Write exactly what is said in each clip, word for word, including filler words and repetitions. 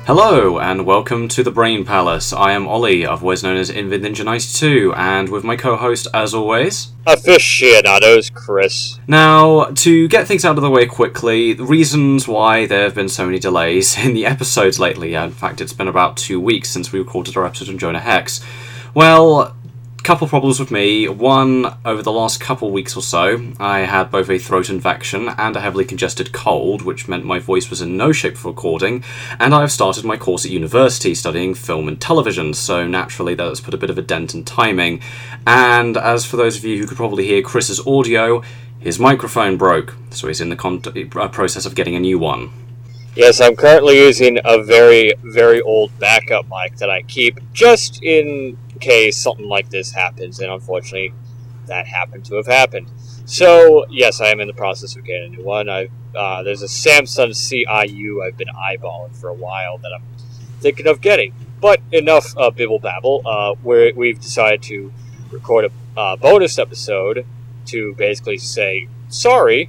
Hello, and welcome to the Brain Palace. I am Ollie, otherwise known as Invid Ninja ninety-two, and with my co-host, as always... Aficionados, Chris. Now, to get things out of the way quickly, the reasons why there have been so many delays in the episodes lately, in fact it's been about two weeks since we recorded our episode on Jonah Hex. Well... couple problems with me. One, over the last couple weeks or so, I had both a throat infection and a heavily congested cold, which meant my voice was in no shape for recording, and I have started my course at university studying film and television, so naturally that has put a bit of a dent in timing. And as for those of you who could probably hear Chris's audio, his microphone broke, so he's in the con- uh, process of getting a new one. Yes, I'm currently using a very, very old backup mic that I keep just in case something like this happens, and unfortunately, that happened to have happened. So, yes, I am in the process of getting a new one. I've, uh, there's a Samsung C I U I've been eyeballing for a while that I'm thinking of getting. But enough uh, bibble-babble. Uh, we're, we've decided to record a uh, bonus episode to basically say, sorry.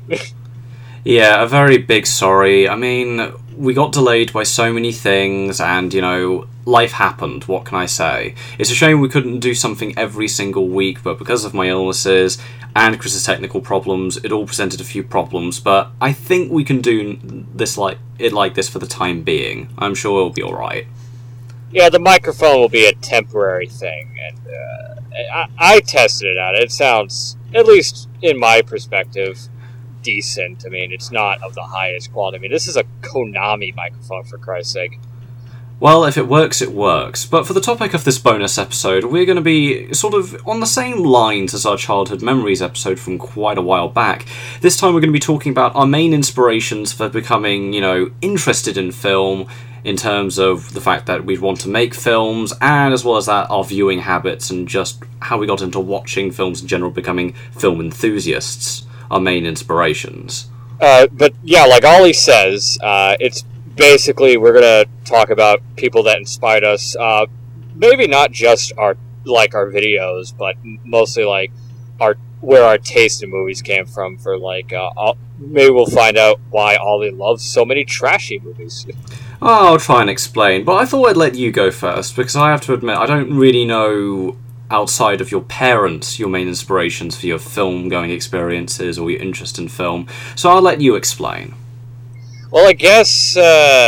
Yeah, a very big sorry. I mean, we got delayed by so many things, and, you know, life happened, what can I say? It's a shame we couldn't do something every single week, but because of my illnesses and Chris's technical problems, it all presented a few problems, but I think we can do this like it like this for the time being. I'm sure it'll be alright. Yeah, the microphone will be a temporary thing, and uh, I, I tested it out. It sounds, at least in my perspective, decent. I mean, it's not of the highest quality. I mean, this is a Konami microphone, for Christ's sake. Well, if it works, it works. But for the topic of this bonus episode, we're going to be sort of on the same lines as our childhood memories episode from quite a while back. This time we're going to be talking about our main inspirations for becoming, you know, interested in film, in terms of the fact that we want to make films, and as well as that, our viewing habits and just how we got into watching films in general, becoming film enthusiasts. Our main inspirations. Uh, but yeah, like Ollie says, uh, it's basically we're gonna talk about people that inspired us. Uh, maybe not just our like our videos, but mostly like our where our taste in movies came from. For like, uh, maybe we'll find out why Ollie loves so many trashy movies. Oh, I'll try and explain, but I thought I'd let you go first because I have to admit I don't really know. Outside of your parents, your main inspirations for your film-going experiences or your interest in film. So I'll let you explain. Well, I guess uh,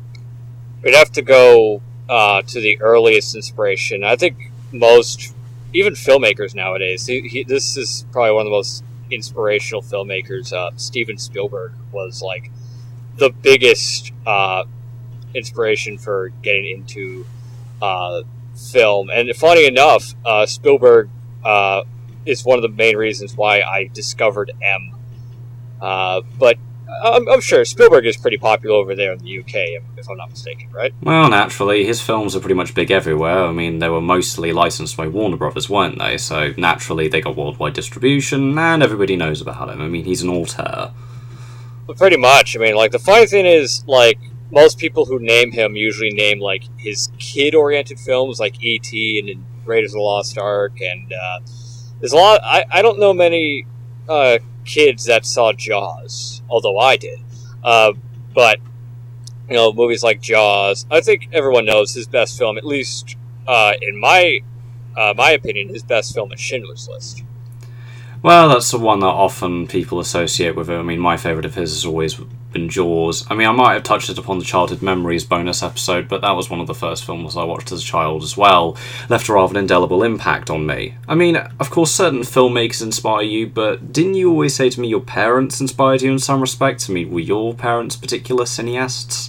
we'd have to go uh, to the earliest inspiration. I think most, even filmmakers nowadays, he, he, this is probably one of the most inspirational filmmakers. Uh, Steven Spielberg was like the biggest uh, inspiration for getting into uh, film. And funny enough, uh, Spielberg uh, is one of the main reasons why I discovered M. Uh, but I'm, I'm sure Spielberg is pretty popular over there in the U K, if I'm not mistaken, right? Well, naturally, his films are pretty much big everywhere. I mean, they were mostly licensed by Warner Brothers, weren't they? So naturally, they got worldwide distribution, and everybody knows about him. I mean, he's an auteur. But pretty much. I mean, like, the funny thing is, like, most people who name him usually name, like, his kid-oriented films, like E T and, and Raiders of the Lost Ark, and uh, there's a lot... I, I don't know many uh, kids that saw Jaws, although I did. Uh, but, you know, movies like Jaws, I think everyone knows his best film, at least uh, in my uh, my opinion, his best film is Schindler's List. Well, that's the one that often people associate with it. I mean, my favourite of his has always been Jaws. I mean, I might have touched it upon the Childhood Memories bonus episode, but that was one of the first films I watched as a child as well. Left a rather indelible impact on me. I mean, of course, certain filmmakers inspire you, but didn't you always say to me your parents inspired you in some respects? I mean, were your parents particular cineasts?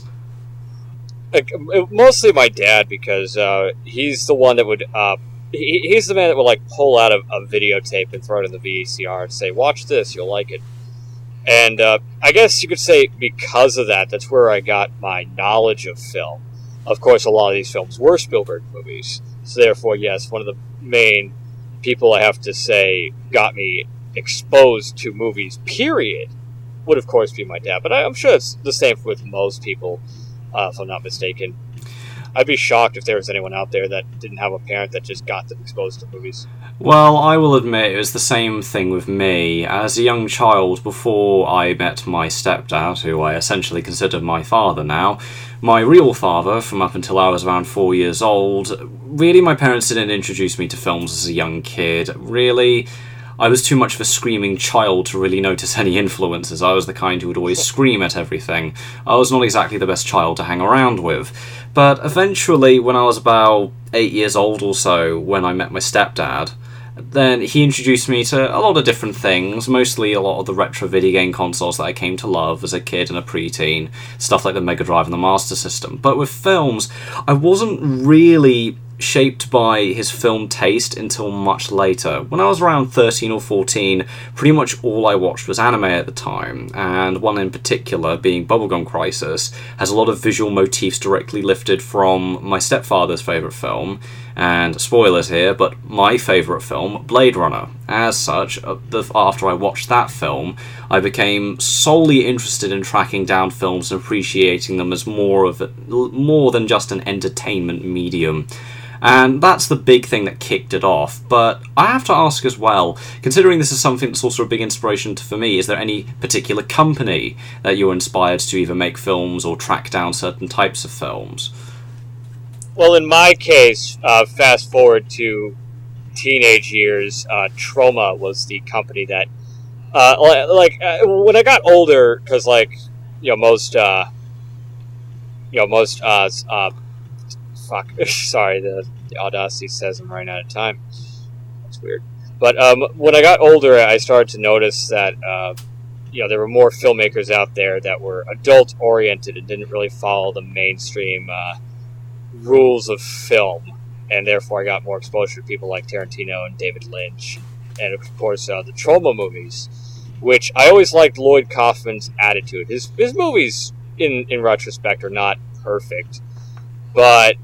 Like, mostly my dad, because uh, he's the one that would... Uh, he, he's the man that would, like, pull out a, a videotape and throw it in the V C R and say, watch this, you'll like it. And uh, I guess you could say because of that, that's where I got my knowledge of film. Of course, a lot of these films were Spielberg movies. So therefore, yes, one of the main people I have to say got me exposed to movies, period, would of course be my dad. But I, I'm sure it's the same with most people, uh, if I'm not mistaken. I'd be shocked if there was anyone out there that didn't have a parent that just got them exposed to movies. Well, I will admit it was the same thing with me. As a young child, before I met my stepdad, who I essentially consider my father now, my real father, from up until I was around four years old, really my parents didn't introduce me to films as a young kid. Really, I was too much of a screaming child to really notice any influences. I was the kind who would always scream at everything. I was not exactly the best child to hang around with. But eventually, when I was about eight years old or so, when I met my stepdad, then he introduced me to a lot of different things, mostly a lot of the retro video game consoles that I came to love as a kid and a preteen, stuff like the Mega Drive and the Master System. But with films, I wasn't really shaped by his film taste until much later. When I was around thirteen or fourteen, pretty much all I watched was anime at the time, and one in particular, being Bubblegum Crisis, has a lot of visual motifs directly lifted from my stepfather's favourite film, and spoilers here, but my favourite film, Blade Runner. As such, after I watched that film, I became solely interested in tracking down films and appreciating them as more of a, more than just an entertainment medium. And that's the big thing that kicked it off. But I have to ask as well, considering this is something that's also a big inspiration for me, is there any particular company that you're inspired to either make films or track down certain types of films? Well, in my case, uh, fast forward to teenage years, uh, Troma was the company that, uh, like, uh, when I got older, because, like, you know, most, uh, you know, most, uh, uh fuck, sorry, the, the Audacity says I'm running out of time. That's weird. But um, when I got older, I started to notice that, uh, you know, there were more filmmakers out there that were adult-oriented and didn't really follow the mainstream uh, rules of film. And therefore, I got more exposure to people like Tarantino and David Lynch. And, of course, uh, the Troma movies, which I always liked Lloyd Kaufman's attitude. His, his movies, in, in retrospect, are not perfect. But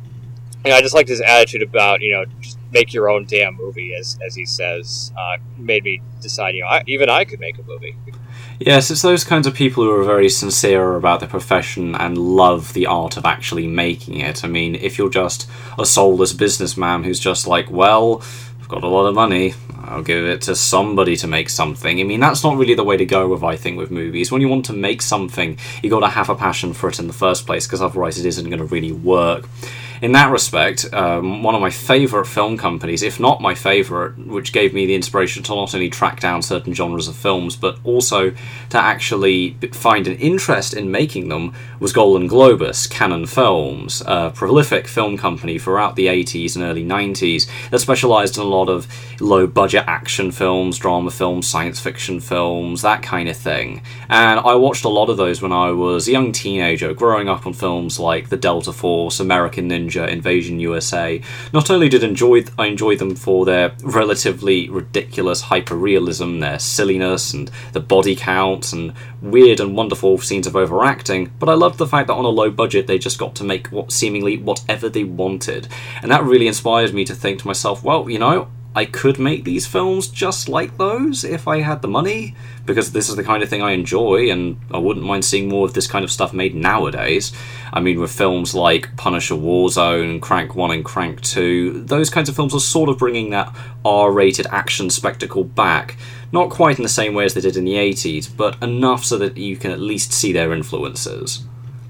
you know, I just liked his attitude about, you know, just make your own damn movie, as as he says. Uh, made me decide, you know, I, even I could make a movie. Yes, it's those kinds of people who are very sincere about their profession and love the art of actually making it. I mean, if you're just a soulless businessman who's just like, well, I've got a lot of money, I'll give it to somebody to make something. I mean, that's not really the way to go with, I think, with movies. When you want to make something, you got to have a passion for it in the first place, because otherwise it isn't going to really work. In that respect, um, one of my favourite film companies, if not my favourite, which gave me the inspiration to not only track down certain genres of films, but also to actually find an interest in making them, was Golan Globus, Cannon Films, a prolific film company throughout the eighties and early nineties that specialised in a lot of low-budget action films, drama films, science fiction films, that kind of thing. And I watched a lot of those when I was a young teenager, growing up on films like The Delta Force, American Ninja, Invasion U S A. Not only did enjoy I enjoy them for their relatively ridiculous hyper-realism, their silliness, and the body counts, and weird and wonderful scenes of overacting, but I loved the fact that on a low budget they just got to make what seemingly whatever they wanted. And that really inspired me to think to myself, well, you know, I could make these films just like those if I had the money, because this is the kind of thing I enjoy, and I wouldn't mind seeing more of this kind of stuff made nowadays. I mean, with films like Punisher Warzone, Crank one and Crank two, those kinds of films are sort of bringing that R-rated action spectacle back. Not quite in the same way as they did in the eighties, but enough so that you can at least see their influences.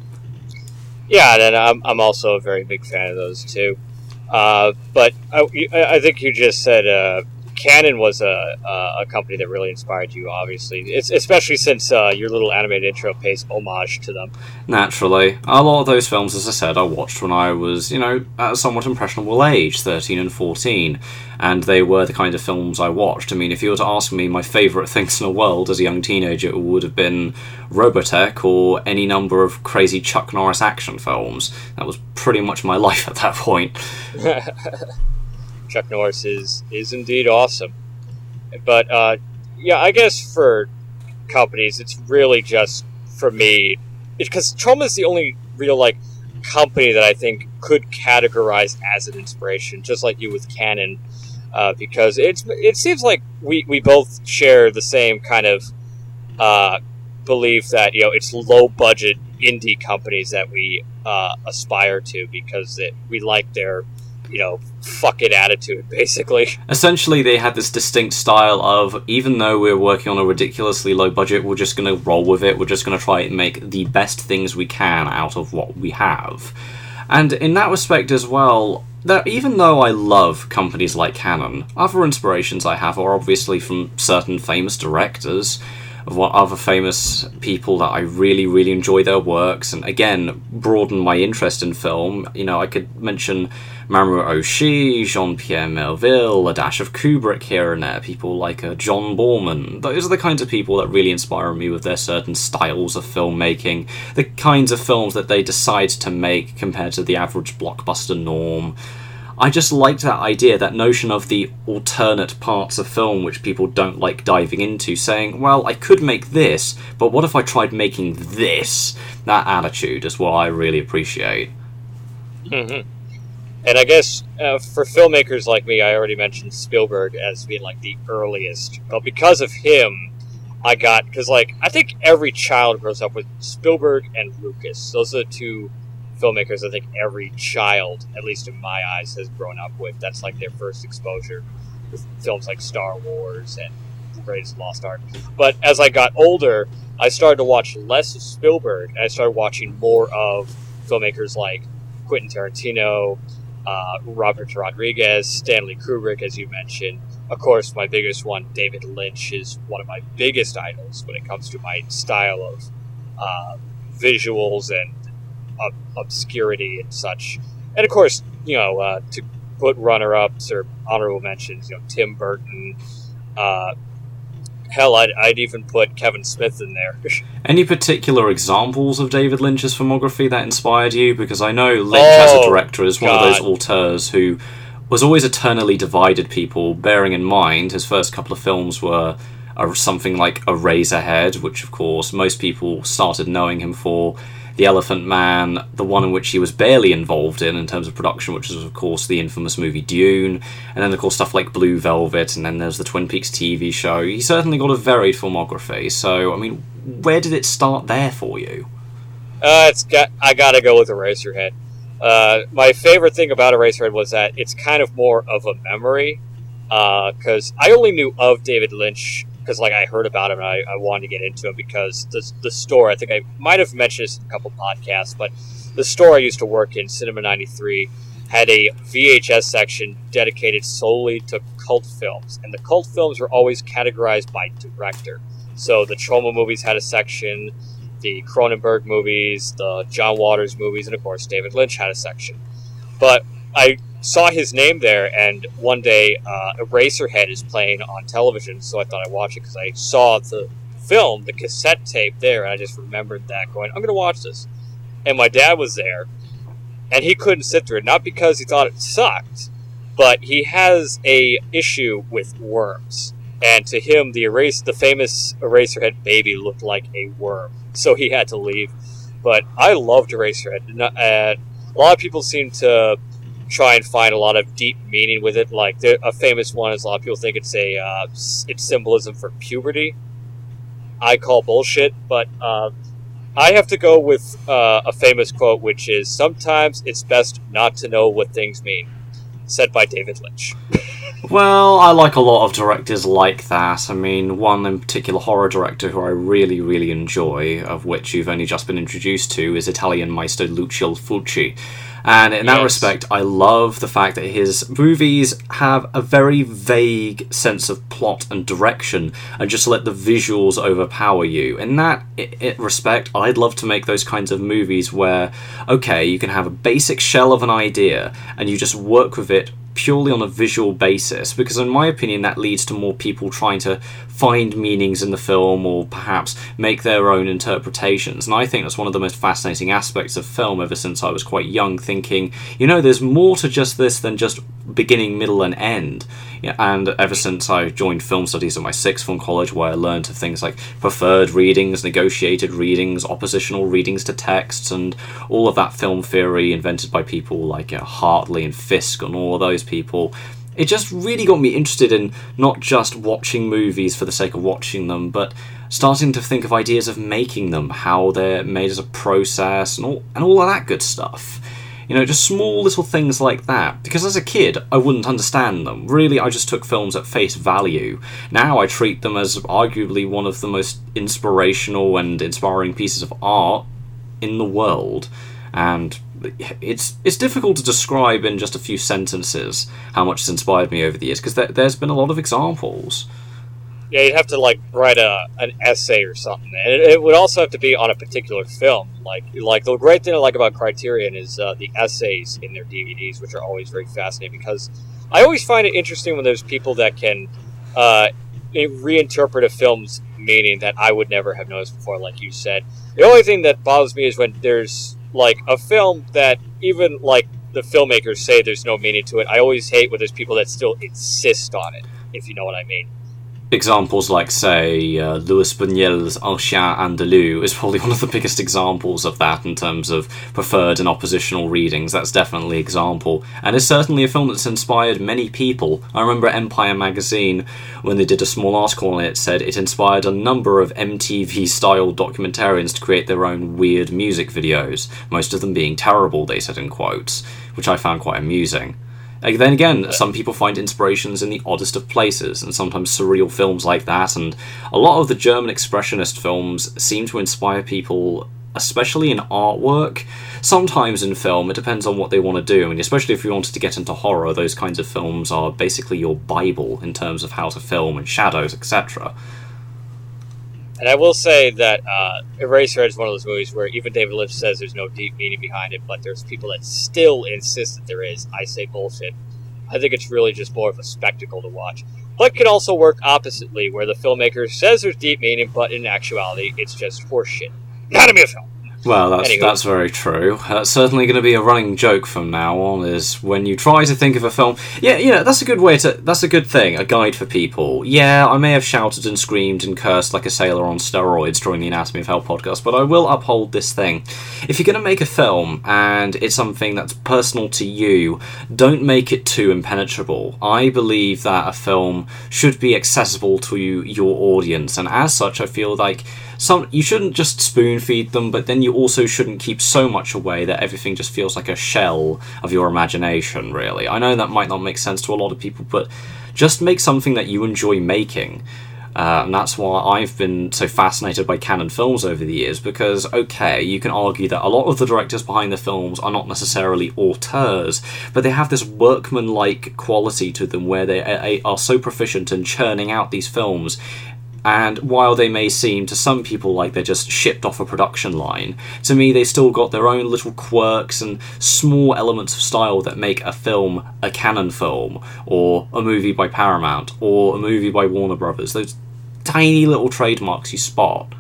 Yeah, and I'm, I'm also a very big fan of those too. Uh, but I, I think you just said uh, Canon was a, a company that really inspired you, obviously. It's, especially since uh, your little animated intro pays homage to them. Naturally. A lot of those films, as I said, I watched when I was, you know, at a somewhat impressionable age, thirteen and fourteen. And they were the kind of films I watched. I mean, if you were to ask me my favourite things in the world as a young teenager, it would have been Robotech or any number of crazy Chuck Norris action films. That was pretty much my life at that point. Chuck Norris is, is indeed awesome. But, uh, yeah, I guess for companies, it's really just, for me, because Troma is the only real, like, company that I think could categorize as an inspiration, just like you with Canon. Uh, because it's it seems like we, we both share the same kind of uh, believe that, you know, it's low budget indie companies that we uh, aspire to because it, we like their, you know, fuck it attitude, basically. Essentially, they had this distinct style of, even though we're working on a ridiculously low budget, we're just going to roll with it. We're just going to try and make the best things we can out of what we have. And in that respect as well, that even though I love companies like Canon, other inspirations I have are obviously from certain famous directors, of what other famous people that I really, really enjoy their works, and again, broaden my interest in film. You know, I could mention Mamoru Oshii, Jean-Pierre Melville, a dash of Kubrick here and there, people like uh, John Borman. Those are the kinds of people that really inspire me with their certain styles of filmmaking, the kinds of films that they decide to make compared to the average blockbuster norm. I just liked that idea, that notion of the alternate parts of film which people don't like diving into, saying, well, I could make this, but what if I tried making this? That attitude is what I really appreciate. Mm-hmm. And I guess uh, for filmmakers like me, I already mentioned Spielberg as being like the earliest, but because of him, I got, because like, I think every child grows up with Spielberg and Lucas. Those are the two filmmakers I think every child, at least in my eyes, has grown up with. That's like their first exposure with films like Star Wars and Raiders of the Lost Ark. But as I got older, I started to watch less of Spielberg, and I started watching more of filmmakers like Quentin Tarantino, uh, Robert Rodriguez, Stanley Kubrick, as you mentioned. Of course, my biggest one, David Lynch, is one of my biggest idols when it comes to my style of uh, visuals and Ob- obscurity and such. And of course, you know, uh, to put runner-ups or honorable mentions, you know, Tim Burton. Uh, hell, I'd, I'd even put Kevin Smith in there. Any particular examples of David Lynch's filmography that inspired you? Because I know Lynch oh, as a director is one God. of those auteurs who was always eternally divided people, bearing in mind his first couple of films were uh, something like Eraserhead, which of course most people started knowing him for, The Elephant Man, the one in which he was barely involved in in terms of production, which is of course the infamous movie Dune, and then of course stuff like Blue Velvet, and then there's the Twin Peaks T V show. He certainly got a varied filmography, so I mean, where did it start there for you? Uh, it's got, I gotta go with Eraserhead. Uh, my favorite thing about Eraserhead was that it's kind of more of a memory, because uh, I only knew of David Lynch because like I heard about him and I, I wanted to get into him because the, the store, I think I might have mentioned this in a couple podcasts, but the store I used to work in, Cinema ninety-three, had a V H S section dedicated solely to cult films, and the cult films were always categorized by director. So the Troma movies had a section, the Cronenberg movies, the John Waters movies, and of course David Lynch had a section. But I saw his name there, and one day uh, Eraserhead is playing on television, so I thought I'd watch it because I saw the film, the cassette tape there, and I just remembered that, going, I'm going to watch this. And my dad was there, and he couldn't sit through it, not because he thought it sucked, but he has a issue with worms. And to him, the erase, the famous Eraserhead baby looked like a worm, so he had to leave. But I loved Eraserhead, and a lot of people seem to try and find a lot of deep meaning with it. Like a famous one is a lot of people think it's a uh, it's symbolism for puberty. I call bullshit, but uh, I have to go with uh, a famous quote, which is, "Sometimes it's best not to know what things mean," said by David Lynch. Well, I like a lot of directors like that. I mean, one in particular horror director who I really, really enjoy, of which you've only just been introduced to, is Italian maestro Lucio Fulci. And in that yes. respect, I love the fact that his movies have a very vague sense of plot and direction, and just let the visuals overpower you. In that I- I respect, I'd love to make those kinds of movies where, okay, you can have a basic shell of an idea, and you just work with it purely on a visual basis, because in my opinion that leads to more people trying to find meanings in the film or perhaps make their own interpretations. And I think that's one of the most fascinating aspects of film ever since I was quite young, thinking, you know, there's more to just this than just beginning, middle and end. Yeah, and ever since I joined film studies at my sixth form college, where I learned of things like preferred readings, negotiated readings, oppositional readings to texts, and all of that film theory invented by people like uh, Hartley and Fisk and all of those people, it just really got me interested in not just watching movies for the sake of watching them, but starting to think of ideas of making them, how they're made as a process, and all, and all of that good stuff. You know, just small little things like that. Because as a kid, I wouldn't understand them. Really, I just took films at face value. Now I treat them as arguably one of the most inspirational and inspiring pieces of art in the world. And it's it's difficult to describe in just a few sentences how much it's inspired me over the years, because there, there's been a lot of examples. Yeah, you'd have to like write a an essay or something, and it, it would also have to be on a particular film. Like, like the great thing I like about Criterion is uh, the essays in their D V Ds, which are always very fascinating. Because I always find it interesting when there's people that can uh, reinterpret a film's meaning that I would never have noticed before. Like you said, the only thing that bothers me is when there's like a film that even like the filmmakers say there's no meaning to it. I always hate when there's people that still insist on it, if you know what I mean. Examples like, say, uh, Louis Buñuel's Un Chien Andalou is probably one of the biggest examples of that in terms of preferred and oppositional readings. That's definitely an example. And it's certainly a film that's inspired many people. I remember Empire magazine, when they did a small article on it, said it inspired a number of M T V-style documentarians to create their own weird music videos, most of them being terrible, they said in quotes, which I found quite amusing. And then again, some people find inspirations in the oddest of places, and sometimes surreal films like that, and a lot of the German expressionist films seem to inspire people, especially in artwork. Sometimes in film, it depends on what they want to do, and especially if you wanted to get into horror, those kinds of films are basically your Bible in terms of how to film and shadows, et cetera. And I will say that uh, Eraserhead is one of those movies where even David Lynch says there's no deep meaning behind it, but there's people that still insist that there is. I say bullshit. I think it's really just more of a spectacle to watch. But it can also work oppositely, where the filmmaker says there's deep meaning, but in actuality, it's just horseshit. Anatomy of film. Well, that's Anywho. that's very true. That's certainly going to be a running joke from now on, is when you try to think of a film... Yeah, you know, that's a good way to... That's a good thing, a guide for people. Yeah, I may have shouted and screamed and cursed like a sailor on steroids during the Anatomy of Hell podcast, but I will uphold this thing. If you're going to make a film, and it's something that's personal to you, don't make it too impenetrable. I believe that a film should be accessible to you, your audience, and as such, I feel like... Some, you shouldn't just spoon feed them, but then you also shouldn't keep so much away that everything just feels like a shell of your imagination, really. I know that might not make sense to a lot of people, but just make something that you enjoy making. Uh, and that's why I've been so fascinated by Cannon films over the years, because, okay, you can argue that a lot of the directors behind the films are not necessarily auteurs, but they have this workman-like quality to them where they are so proficient in churning out these films. And while they may seem to some people like they're just shipped off a production line, to me they still got their own little quirks and small elements of style that make a film a Cannon film, or a movie by Paramount, or a movie by Warner Brothers. Those tiny little trademarks you spot.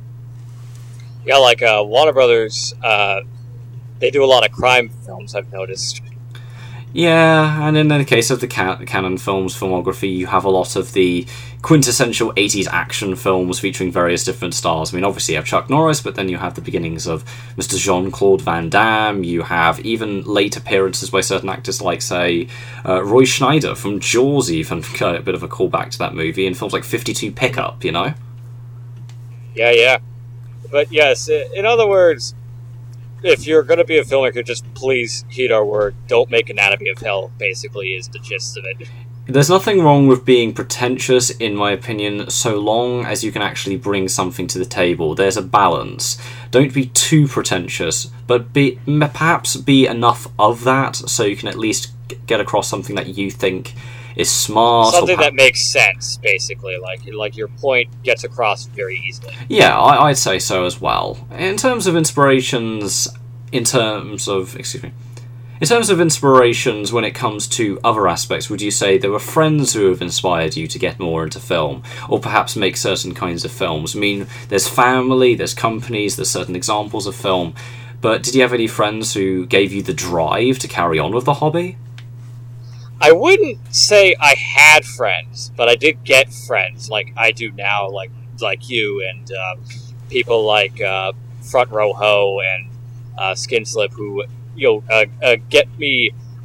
Yeah, like uh, Warner Brothers, uh, they do a lot of crime films, I've noticed. Yeah, and in the case of the Can- Cannon films filmography, you have a lot of the quintessential eighties action films featuring various different stars. I mean, obviously you have Chuck Norris, but then you have the beginnings of Mister Jean-Claude Van Damme. You have even late appearances by certain actors like, say, uh, Roy Schneider from Jaws, even a bit of a callback to that movie, in films like fifty-two Pickup, you know? Yeah, yeah. But yes, in other words... If you're going to be a filmmaker, just please heed our word. Don't make Anatomy of Hell, basically, is the gist of it. There's nothing wrong with being pretentious, in my opinion, so long as you can actually bring something to the table. There's a balance. Don't be too pretentious, but be perhaps be enough of that so you can at least get across something that you think is smart. Something pa- that makes sense, basically. Like like your point gets across very easily. Yeah, I, I'd say so as well. In terms of inspirations, in terms of... Excuse me. In terms of inspirations when it comes to other aspects, would you say there were friends who have inspired you to get more into film, or perhaps make certain kinds of films? I mean, there's family, there's companies, there's certain examples of film, but did you have any friends who gave you the drive to carry on with the hobby? I wouldn't say I had friends, but I did get friends, like I do now, like like you, and uh, people like uh, Front Row Ho and uh, Skin Slip, who you know uh, uh, get me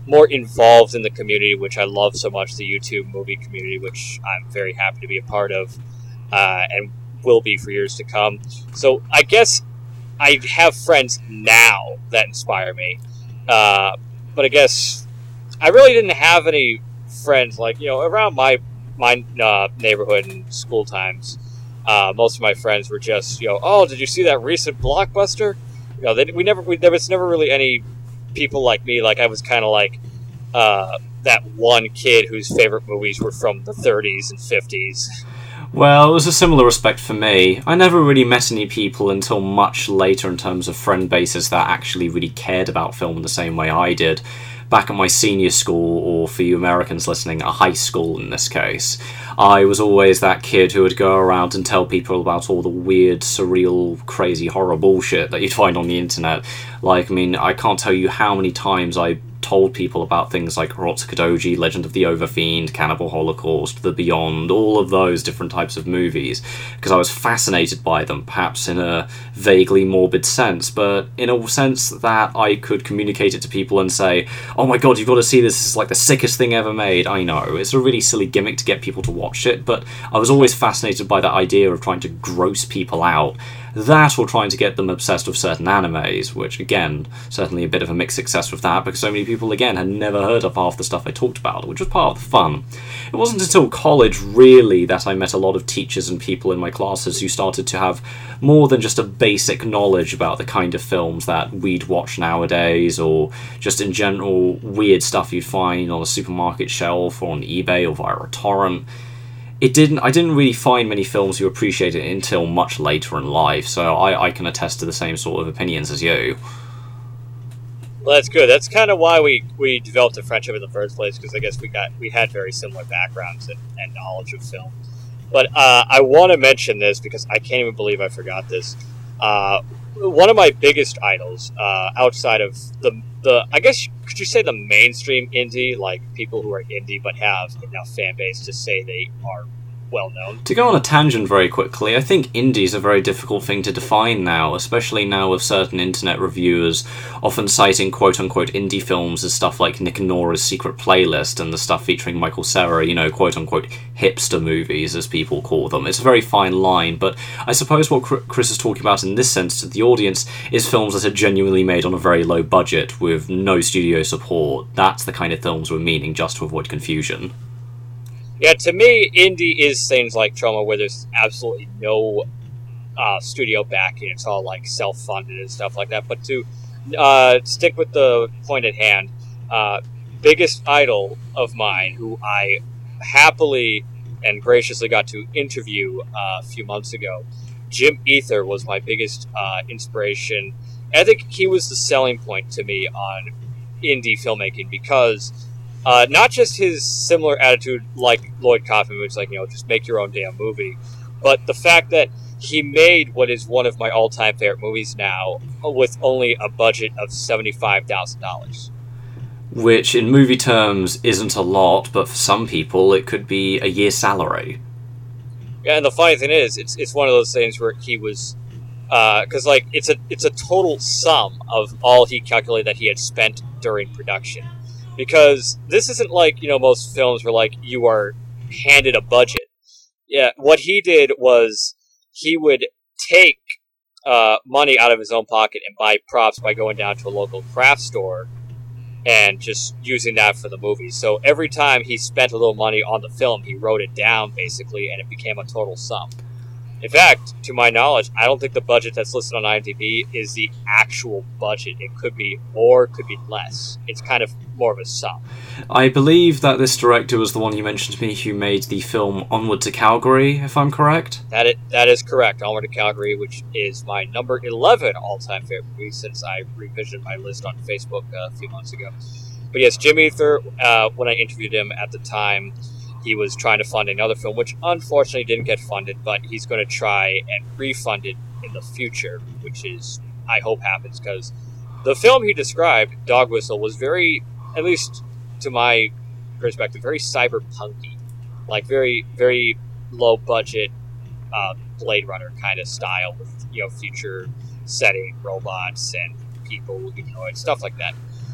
more involved in the community, which I love so much, the YouTube movie community, which I'm very happy to be a part of, uh, and will be for years to come. So I guess I have friends now that inspire me, uh, but I guess I really didn't have any friends, like, you know, around my my uh, neighborhood and school times. Uh, most of my friends were just, you know, oh, did you see that recent blockbuster? You know, they, we never, we, there was never really any people like me. Like, I was kind of like uh, that one kid whose favorite movies were from the thirties and fifties. Well, it was a similar respect for me. I never really met any people until much later in terms of friend bases that actually really cared about film in the same way I did. Back at my senior school, or for you Americans listening, a high school in this case, I was always that kid who would go around and tell people about all the weird, surreal, crazy horror bullshit that you'd find on the internet. Like, I mean, I can't tell you how many times I told people about things like Urotsukidoji, Legend of the Overfiend, Cannibal Holocaust, The Beyond, all of those different types of movies, because I was fascinated by them, perhaps in a vaguely morbid sense, but in a sense that I could communicate it to people and say, oh my god, you've got to see this, this is like the sickest thing ever made. I know, it's a really silly gimmick to get people to watch it, but I was always fascinated by that idea of trying to gross people out. That, or trying to get them obsessed with certain animes, which, again, certainly a bit of a mixed success with that, because so many people, again, had never heard of half the stuff I talked about, which was part of the fun. It wasn't until college, really, that I met a lot of teachers and people in my classes who started to have more than just a basic knowledge about the kind of films that we'd watch nowadays, or just in general weird stuff you'd find on a supermarket shelf, or on eBay, or via a torrent. It didn't. I didn't really find many films who appreciated it until much later in life, so I, I can attest to the same sort of opinions as you. Well, that's good. That's kind of why we, we developed a friendship in the first place, because I guess we got we had very similar backgrounds and, and knowledge of film. But uh, I want to mention this because I can't even believe I forgot this. Uh, one of my biggest idols, uh, outside of the the, I guess could you say the mainstream indie, like people who are indie but have enough fan base to say they are well known. To go on a tangent very quickly, I think indie is a very difficult thing to define now, especially now with certain internet reviewers often citing quote-unquote indie films as stuff like Nick and Nora's Secret Playlist and the stuff featuring Michael Cera, you know, quote-unquote hipster movies, as people call them. It's a very fine line, but I suppose what Chris is talking about in this sense to the audience is films that are genuinely made on a very low budget with no studio support. That's the kind of films we're meaning, just to avoid confusion. Yeah, to me, indie is things like Troma, where there's absolutely no uh, studio backing. It's all like self-funded and stuff like that. But to uh, stick with the point at hand, uh, biggest idol of mine, who I happily and graciously got to interview uh, a few months ago, Jim Ether, was my biggest uh, inspiration. And I think he was the selling point to me on indie filmmaking, because Uh, not just his similar attitude like Lloyd Kaufman, which is like, you know, just make your own damn movie, but the fact that he made what is one of my all-time favorite movies now with only a budget of seventy-five thousand dollars. Which, in movie terms, isn't a lot, but for some people it could be a year's salary. Yeah, and the funny thing is, it's it's one of those things where he was... Because, uh, like, it's a, it's a total sum of all he calculated that he had spent during production. Because this isn't like, you know, most films where, like, you are handed a budget. Yeah, what he did was he would take uh, money out of his own pocket and buy props by going down to a local craft store and just using that for the movie. So every time he spent a little money on the film, he wrote it down, basically, and it became a total sum. In fact, to my knowledge, I don't think the budget that's listed on IMDb is the actual budget. It could be more, could be less. It's kind of more of a sum. I believe that this director was the one you mentioned to me who made the film Onward to Calgary, if I'm correct. That it, that is correct. Onward to Calgary, which is my number eleven all-time favorite movie since I revisited my list on Facebook uh, a few months ago. But yes, Jim Ether, uh, when I interviewed him at the time, he was trying to fund another film, which unfortunately didn't get funded, but he's going to try and refund it in the future, which is, I hope, happens, because the film he described, Dog Whistle, was very, at least to my perspective, very cyberpunky. Like, very, very low-budget uh, Blade Runner kind of style with, you know, future setting, robots, and people, humanoids, stuff like that.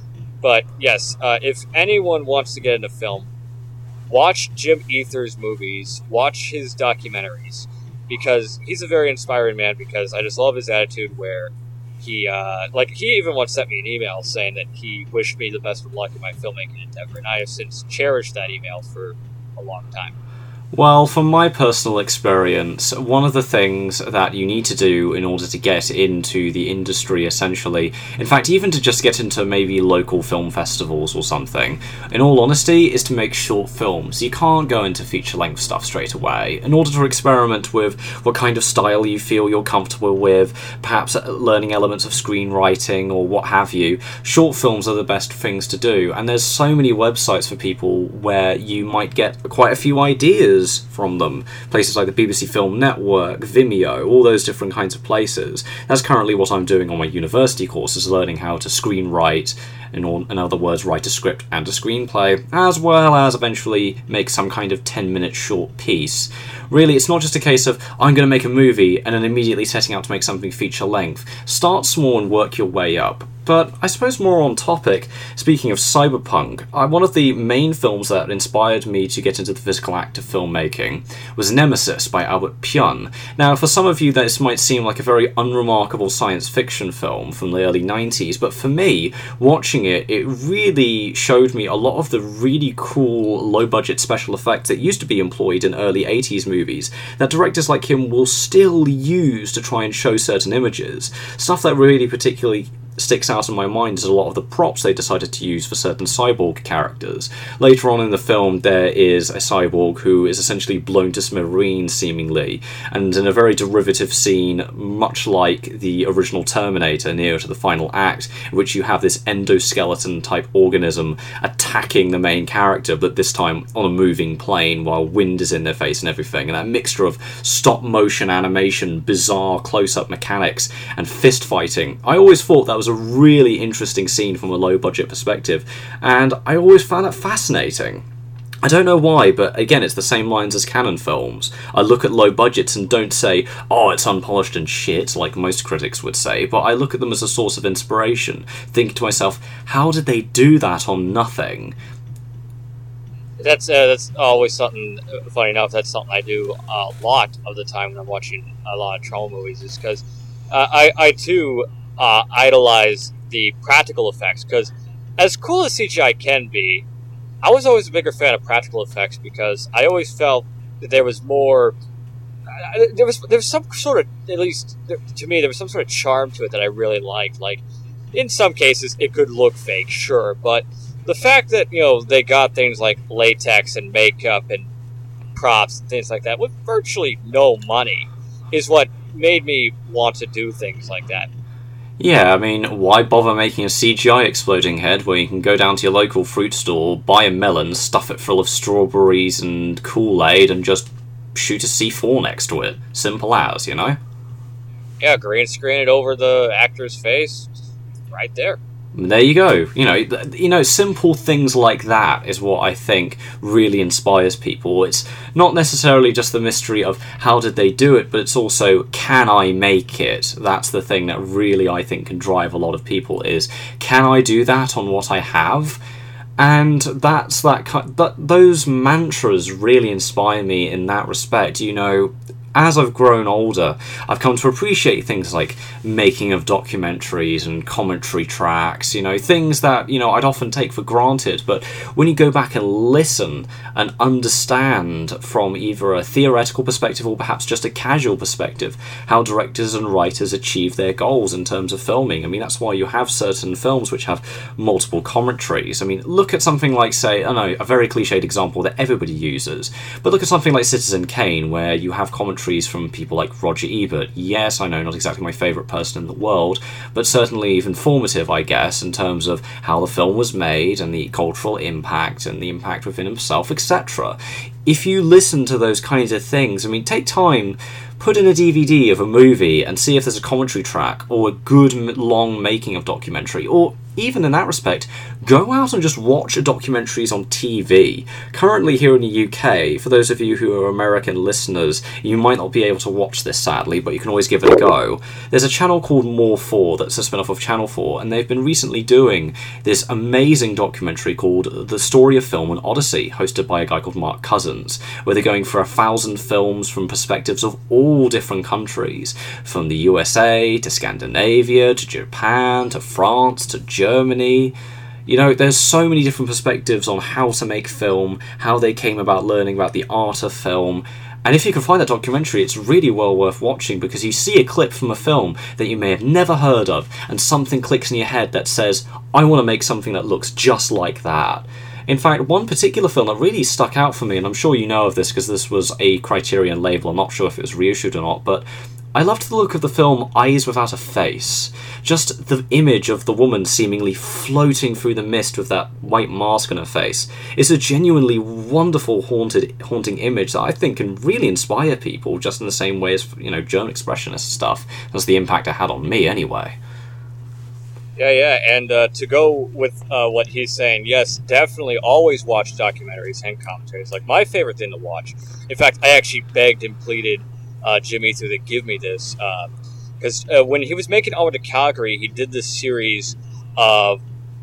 But yes, uh, if anyone wants to get into film, watch Jim Ether's movies, watch his documentaries, because he's a very inspiring man. Because I just love his attitude. Where he, uh, like, he even once sent me an email saying that he wished me the best of luck in my filmmaking endeavor, and I have since cherished that email for a long time. Well, from my personal experience, one of the things that you need to do in order to get into the industry, essentially, in fact, even to just get into maybe local film festivals or something, in all honesty, is to make short films. You can't go into feature-length stuff straight away. In order to experiment with what kind of style you feel you're comfortable with, perhaps learning elements of screenwriting or what have you, short films are the best things to do. And there's so many websites for people where you might get quite a few ideas from them. Places like the B B C Film Network, Vimeo, all those different kinds of places. That's currently what I'm doing on my university course, is learning how to screenwrite, in, all, in other words, write a script and a screenplay, as well as eventually make some kind of ten minute short piece. Really, it's not just a case of, I'm going to make a movie and then immediately setting out to make something feature length. Start small and work your way up. But I suppose more on topic, speaking of cyberpunk, uh, one of the main films that inspired me to get into the physical act of filmmaking was Nemesis by Albert Pyun. Now, for some of you, this might seem like a very unremarkable science fiction film from the early nineties, but for me, watching it, it really showed me a lot of the really cool, low-budget special effects that used to be employed in early eighties movies that directors like him will still use to try and show certain images. Stuff that really particularly sticks out in my mind is a lot of the props they decided to use for certain cyborg characters. Later on in the film, there is a cyborg who is essentially blown to smithereens, seemingly, and in a very derivative scene, much like the original Terminator near to the final act, in which you have this endoskeleton-type organism attacking the main character, but this time on a moving plane while wind is in their face and everything, and that mixture of stop-motion animation, bizarre close-up mechanics, and fist-fighting. I always thought that was a really interesting scene from a low-budget perspective, and I always found that fascinating. I don't know why, but again, it's the same lines as canon films. I look at low budgets and don't say, oh, it's unpolished and shit, like most critics would say, but I look at them as a source of inspiration, thinking to myself, how did they do that on nothing? That's uh, that's always something, uh, funny enough, that's something I do a lot of the time when I'm watching a lot of trauma movies, is because uh, I, I too uh, idolize the practical effects, because as cool as C G I can be, I was always a bigger fan of practical effects because I always felt that there was more, uh, there was there was some sort of, at least to me, there was some sort of charm to it that I really liked. Like, in some cases, it could look fake, sure, but the fact that, you know, they got things like latex and makeup and props and things like that with virtually no money is what made me want to do things like that. Yeah, I mean, why bother making a C G I exploding head where you can go down to your local fruit store, buy a melon, stuff it full of strawberries and Kool-Aid, and just shoot a C four next to it? Simple as, you know? Yeah, green screen it over the actor's face, right there. There you go. You know, you know, simple things like that is what I think really inspires people. It's not necessarily just the mystery of how did they do it, but it's also, can I make it? That's the thing that really I think can drive a lot of people, is, can I do that on what I have? And that's that kind, but those mantras really inspire me in that respect. You know, as I've grown older, I've come to appreciate things like making of documentaries and commentary tracks, you know, things that, you know, I'd often take for granted, but when you go back and listen and understand from either a theoretical perspective or perhaps just a casual perspective how directors and writers achieve their goals in terms of filming. I mean, that's why you have certain films which have multiple commentaries. I mean, look at something like, say, I know, a very cliched example that everybody uses, but look at something like Citizen Kane, where you have commentary from people like Roger Ebert. Yes, I know, not exactly my favourite person in the world, but certainly informative, I guess, in terms of how the film was made and the cultural impact and the impact within himself, et cetera. if you listen to those kinds of things, I mean, take time, put in a D V D of a movie and see if there's a commentary track or a good long making of documentary, or even in that respect, go out and just watch documentaries on T V. Currently here in the U K, for those of you who are American listeners, you might not be able to watch this sadly, but you can always give it a go. There's a channel called More four that's a spin-off of Channel four, and they've been recently doing this amazing documentary called The Story of Film and Odyssey, hosted by a guy called Mark Cousins, where they're going for a thousand films from perspectives of all different countries, from the U S A to Scandinavia to Japan to France to Germany. You know, there's so many different perspectives on how to make film, how they came about learning about the art of film. And if you can find that documentary, it's really well worth watching, because you see a clip from a film that you may have never heard of, and something clicks in your head that says, I want to make something that looks just like that. In fact, one particular film that really stuck out for me, and I'm sure you know of this because this was a Criterion label, I'm not sure if it was reissued or not, but I loved the look of the film Eyes Without a Face. Just the image of the woman seemingly floating through the mist with that white mask on her face is a genuinely wonderful, haunted, haunting image that I think can really inspire people, just in the same way as, you know, German expressionist stuff. That's the impact it had on me, anyway. Yeah, yeah, and uh, to go with uh, what he's saying, yes, definitely always watch documentaries and commentaries. Like, my favorite thing to watch. In fact, I actually begged and pleaded uh, Jim Ether to give me this. Because uh, uh, when he was making Onward to Calgary, he did this series of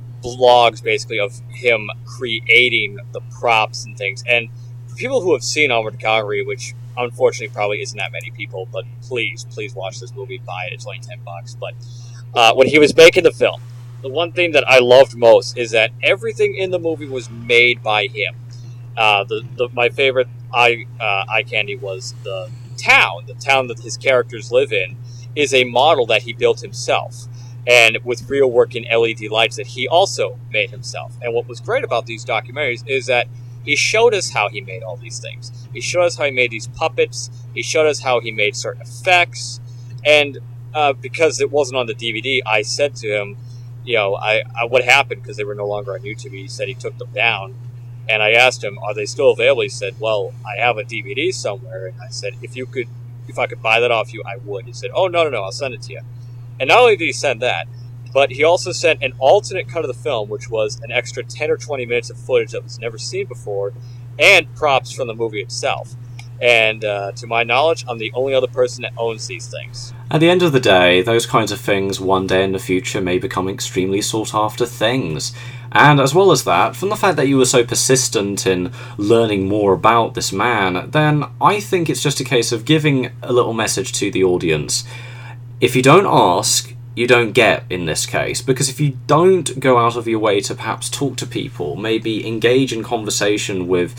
vlogs, basically, of him creating the props and things. And for people who have seen Onward to Calgary, which unfortunately probably isn't that many people, but please, please watch this movie, buy it, it's only ten bucks, but... Uh, when he was making the film, the one thing that I loved most is that everything in the movie was made by him. Uh, the, the my favorite eye uh, eye candy was the town. The town that his characters live in is a model that he built himself, and with real working L E D lights that he also made himself. And what was great about these documentaries is that he showed us how he made all these things. He showed us how he made these puppets. He showed us how he made certain effects, and Uh, because it wasn't on the D V D, I said to him, you know, I, I what happened, because they were no longer on YouTube. He said he took them down, and I asked him, are they still available? He said, well, I have a D V D somewhere, and I said, if you could, if I could buy that off you, I would. He said, oh, no, no, no, I'll send it to you. And not only did he send that, but he also sent an alternate cut of the film, which was an extra ten or twenty minutes of footage that was never seen before, and props from the movie itself. And uh, to my knowledge, I'm the only other person that owns these things. At the end of the day, those kinds of things one day in the future may become extremely sought-after things. And as well as that, from the fact that you were so persistent in learning more about this man, then I think it's just a case of giving a little message to the audience. If you don't ask, you don't get in this case, because if you don't go out of your way to perhaps talk to people, maybe engage in conversation with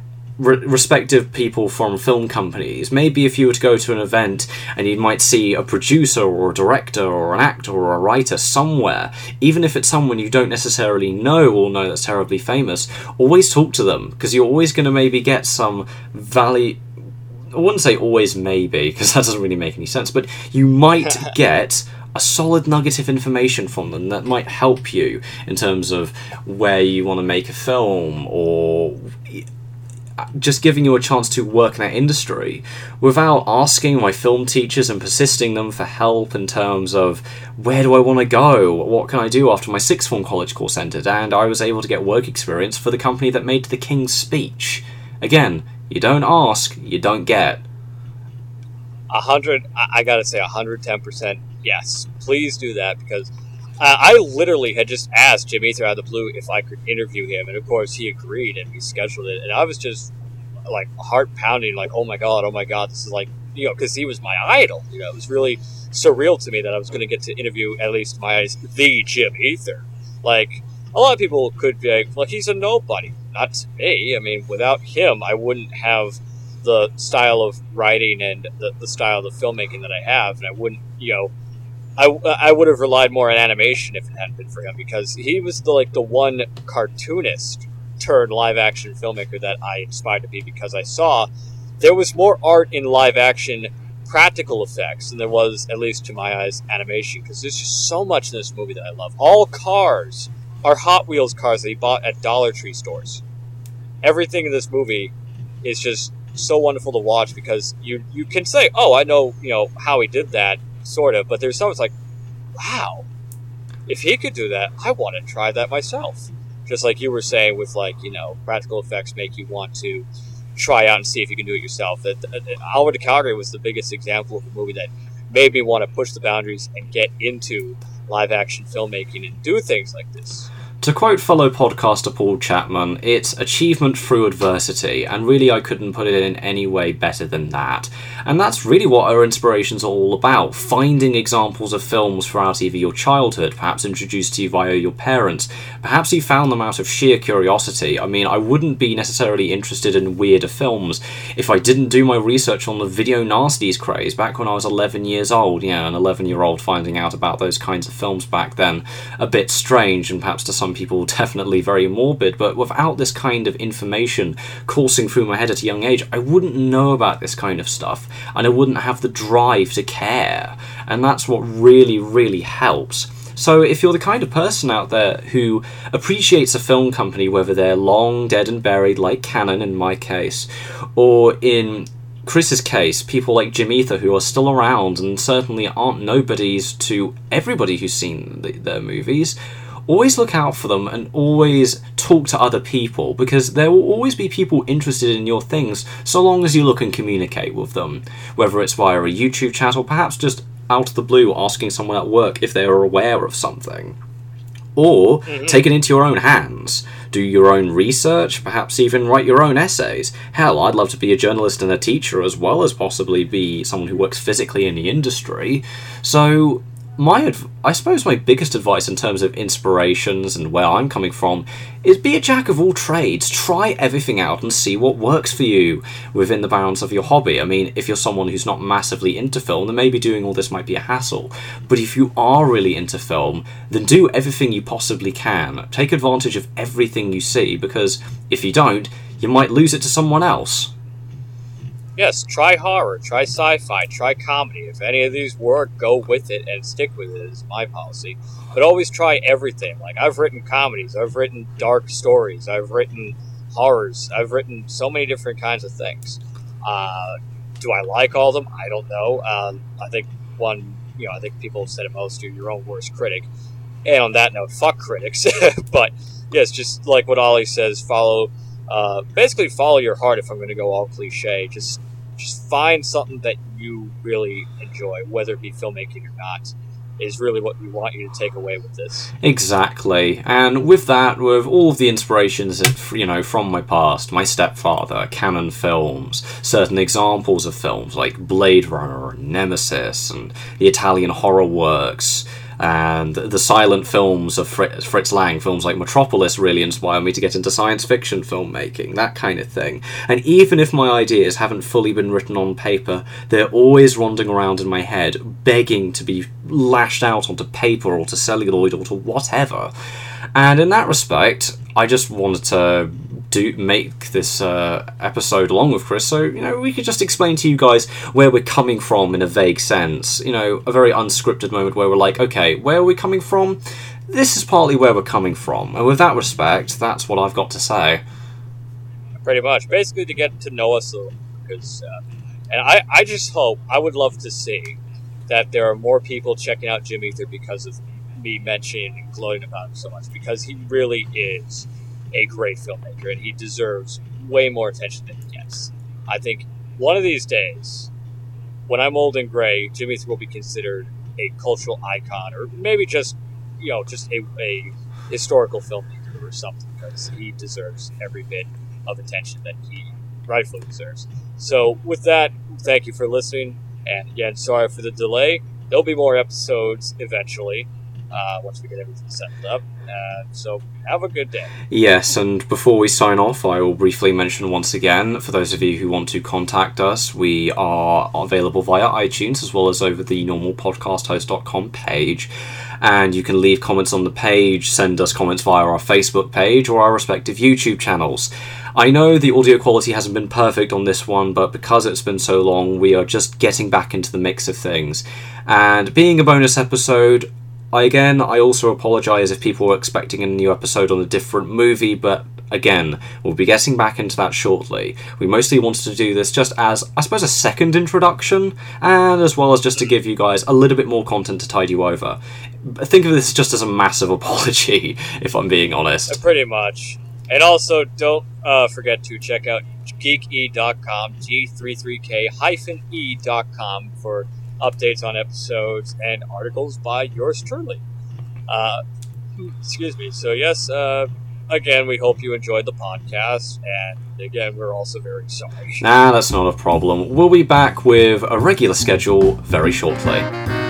Re- respective people from film companies. Maybe if you were to go to an event and you might see a producer or a director or an actor or a writer somewhere, even if it's someone you don't necessarily know or know that's terribly famous, always talk to them, because you're always going to maybe get some value. I wouldn't say always maybe, because that doesn't really make any sense, but you might get a solid nugget of information from them that might help you in terms of where you want to make a film, or just giving you a chance to work in that industry without asking my film teachers and persisting them for help in terms of where do I want to go, what can I do after my sixth form college course ended, and I was able to get work experience for the company that made The King's Speech. Again, you don't ask, you don't get. A hundred, I gotta say, a hundred ten percent yes. Please do that, because Uh, I literally had just asked Jim Ether out of the blue if I could interview him, and of course he agreed, and we scheduled it, and I was just like heart pounding, like, oh my god, oh my god, this is like, you know, because he was my idol, you know, it was really surreal to me that I was going to get to interview, at least my eyes, the Jim Ether. Like, a lot of people could be like, well, he's a nobody. Not to me. I mean, without him, I wouldn't have the style of writing and the, the style of the filmmaking that I have, and I wouldn't, you know, I, I would have relied more on animation if it hadn't been for him, because he was the like the one cartoonist turned live action filmmaker that I aspired to be, because I saw there was more art in live action practical effects than there was, at least to my eyes, animation, because there's just so much in this movie that I love. All cars are Hot Wheels cars that he bought at Dollar Tree stores. Everything in this movie is just so wonderful to watch, because you you can say, oh, I know, you know, how he did that, sort of, but there's something like, wow, if he could do that, I want to try that myself. Just like you were saying with, like, you know, practical effects make you want to try out and see if you can do it yourself. That Oliver to Calgary was the biggest example of a movie that made me want to push the boundaries and get into live action filmmaking and do things like this. To quote fellow podcaster Paul Chapman, it's achievement through adversity, and really I couldn't put it in any way better than that. And that's really what our inspirations are all about, finding examples of films throughout either your childhood, perhaps introduced to you via your parents, perhaps you found them out of sheer curiosity. I mean, I wouldn't be necessarily interested in weirder films if I didn't do my research on the video nasties craze back when I was eleven years old. Yeah, an eleven year old finding out about those kinds of films back then, a bit strange, and perhaps to some people definitely very morbid, but without this kind of information coursing through my head at a young age, I wouldn't know about this kind of stuff, and I wouldn't have the drive to care, and that's what really, really helps. So if you're the kind of person out there who appreciates a film company, whether they're long dead and buried like Canon in my case, or in Chris's case, people like Jim Ether who are still around and certainly aren't nobodies to everybody who's seen the, their movies, always look out for them and always talk to other people, because there will always be people interested in your things so long as you look and communicate with them, whether it's via a YouTube chat or perhaps just out of the blue asking someone at work if they are aware of something. Or mm-hmm. take it into your own hands. Do your own research, perhaps even write your own essays. Hell, I'd love to be a journalist and a teacher as well as possibly be someone who works physically in the industry. So my, adv- I suppose my biggest advice in terms of inspirations and where I'm coming from is be a jack of all trades. Try everything out and see what works for you within the bounds of your hobby. I mean, if you're someone who's not massively into film, then maybe doing all this might be a hassle. But if you are really into film, then do everything you possibly can. Take advantage of everything you see, because if you don't, you might lose it to someone else. Yes, try horror, try sci-fi, try comedy. If any of these work, go with it and stick with it is my policy. But always try everything. Like, I've written comedies, I've written dark stories, I've written horrors, I've written so many different kinds of things. Uh, do I like all of them? I don't know. Um, I think one, you know, I think people have said it most, you're your own worst critic. And on that note, fuck critics. But, yes, just like what Ollie says, follow... Uh, basically follow your heart. If I'm going to go all cliche, just just find something that you really enjoy, whether it be filmmaking or not, is really what we want you to take away with this. Exactly. And with that, with all of the inspirations, you know, from my past, my stepfather, Canon films, certain examples of films like Blade Runner, Nemesis, and the Italian horror works, and the silent films of Fritz, Fritz Lang, films like Metropolis really inspire me to get into science fiction filmmaking, that kind of thing. And even if my ideas haven't fully been written on paper, they're always ronding around in my head, begging to be lashed out onto paper or to celluloid or to whatever. And in that respect, I just wanted to do make this uh, episode along with Chris, so, you know, we could just explain to you guys where we're coming from in a vague sense. You know, a very unscripted moment where we're like, okay, where are we coming from? This is partly where we're coming from, and with that respect, that's what I've got to say. Pretty much. Basically to get to know us a little, because, uh, and I, I just hope, I would love to see that there are more people checking out Jim Ether because of me mentioning and gloating about him so much, because he really is a great filmmaker, and he deserves way more attention than he gets. I think one of these days, when I'm old and gray, Jim Ether will be considered a cultural icon, or maybe just, you know, just a, a historical filmmaker or something, because he deserves every bit of attention that he rightfully deserves. So with that, thank you for listening, and again, sorry for the delay. There'll be more episodes eventually, uh, once we get everything settled up. Uh, so have a good day. Yes, and before we sign off, I will briefly mention once again, for those of you who want to contact us, we are available via iTunes as well as over the normal podcast host dot com page. And you can leave comments on the page, send us comments via our Facebook page or our respective YouTube channels. I know the audio quality hasn't been perfect on this one, but because it's been so long, we are just getting back into the mix of things. And being a bonus episode, I, again, I also apologise if people were expecting a new episode on a different movie, but Again, we'll be getting back into that shortly. We mostly wanted to do this just as, I suppose, a second introduction, and as well as just to give you guys a little bit more content to tide you over. Think of this just as a massive apology, if I'm being honest. Pretty much. And also, don't uh, forget to check out geek e dot com, G thirty-three K E dot com, for updates on episodes and articles by yours truly. Uh, excuse me. So, yes, uh, again, we hope you enjoyed the podcast, and again, we're also very sorry. Nah, that's not a problem. We'll be back with a regular schedule very shortly.